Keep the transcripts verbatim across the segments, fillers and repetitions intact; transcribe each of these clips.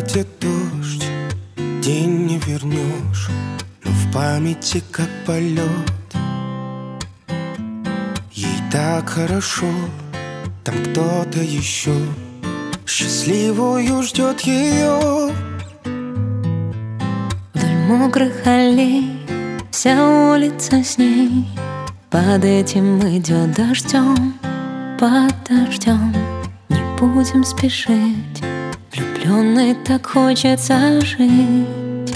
где дождь, день не вернешь, но в памяти как полет. Ей так хорошо, там кто-то еще счастливую ждет ее. Вдоль мокрых аллей вся улица с ней, под этим идет дождем, под дождем. Не будем спешить, влюбленной так хочется жить.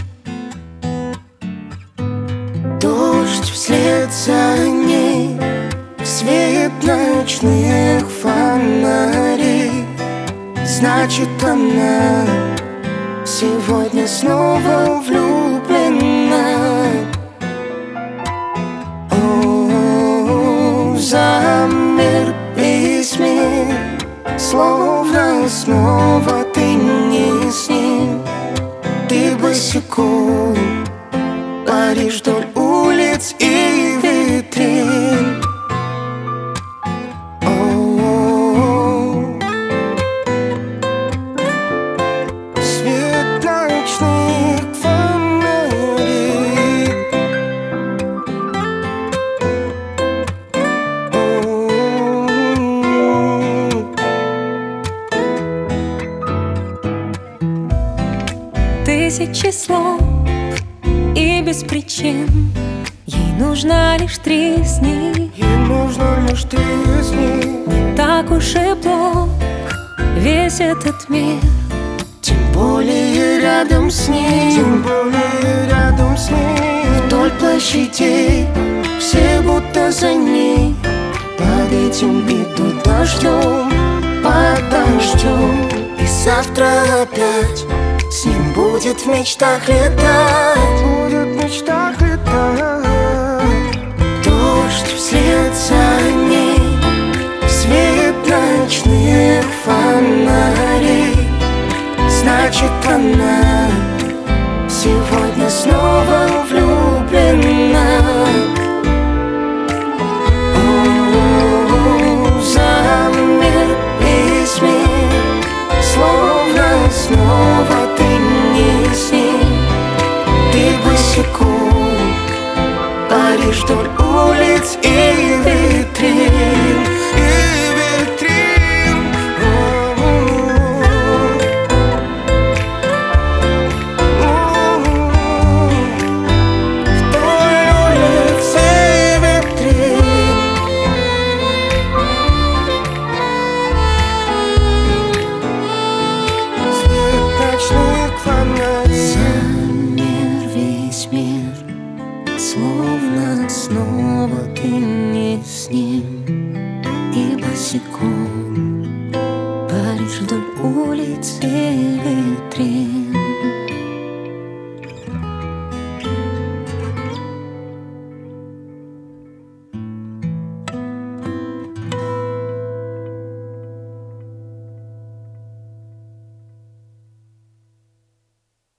Дождь вслед за ней, свет ночных фонарей. Значит, она сегодня снова влюблена. О, замер весь мир, словно снова ты не с ним. Ты босиком паришь вдоль улиц и витрин. О, свет ночных фонарей. Тысячи слов и без причин, ей нужно лишь три с ней. Ей нужно лишь три с ней. Не так уж и плох весь этот мир, Тем более рядом с ней, тем более рядом с ней. Вдоль площадей все будто за ней, под этим идут дождем, под дождем. И завтра опять с ним будет в мечтах летать, будет в мечтах летать. Дождь вслед за ней, свет ночных фонарей. Значит, она сегодня снова влюблена. О, замер весь мир, словно снова ты не с ним. Ты босиком паришь вдоль улиц и витрин, и витрин. Вдоль улиц и витрин. Свет ночных фонарей. Замер весь мир, словно снова ты не с ним. И босиком паришь вдоль улицы